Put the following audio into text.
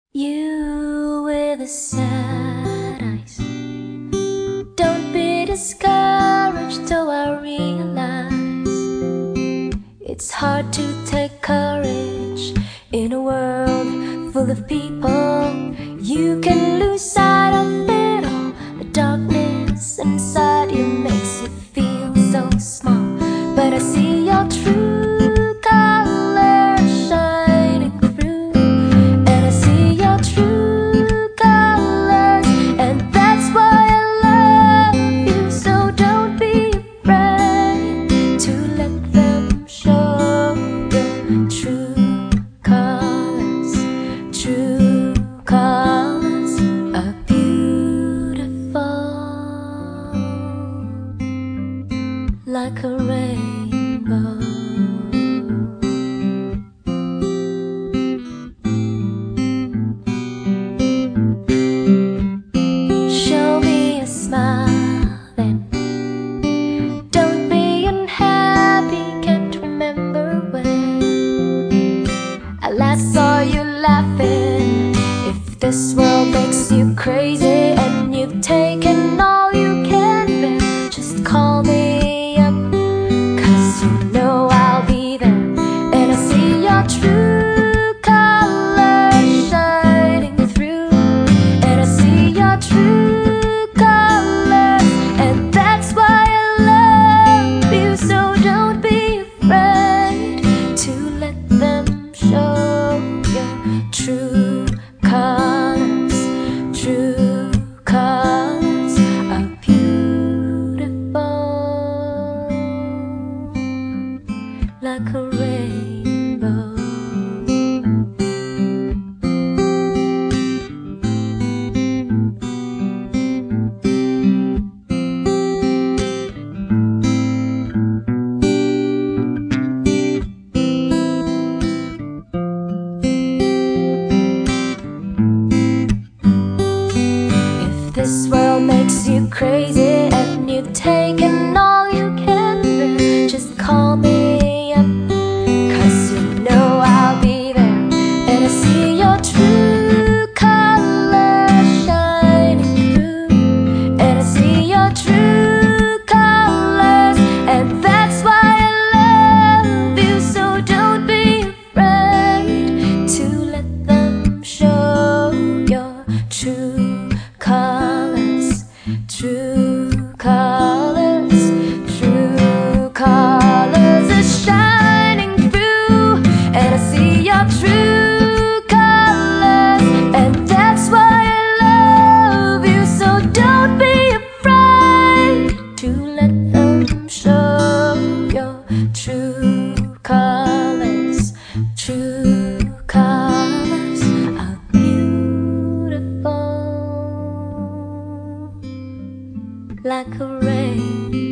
You with the sad eyes, don't be discouraged, though I realize it's hard to take courage in a world full of people. You can lose sight of it all. The darkness inside you makes you feel so small, but I see your true colors shining through, and I see your true colors, and that's why I love you. So don't be afraid to let them show your true colors. True colors are beautiful, like a rainbow. Show me a smile then, don't be unhappy, can't remember when I last saw you laughing. If this world makes you crazy and you've taken all you can bear, just call me up, 'cause you know I'll be there. And I see your true colors shining through, and I see your true colors, and that's why I love you. So don't be afraid to let them show your true colors. True colors are beautiful, like a rainbow. This world makes you crazy and you've taken all you can bear, just call me up, 'cause you know I'll be there. And I see your true colors shining through, and I see your true colors, and that's why I love you. So don't be afraid to let them show your true colors. True colors, true colors are shining through, and I see your true colors, and that's why I love you. So don't be afraid to let them show your true colors. True colors are beautiful, like a rain.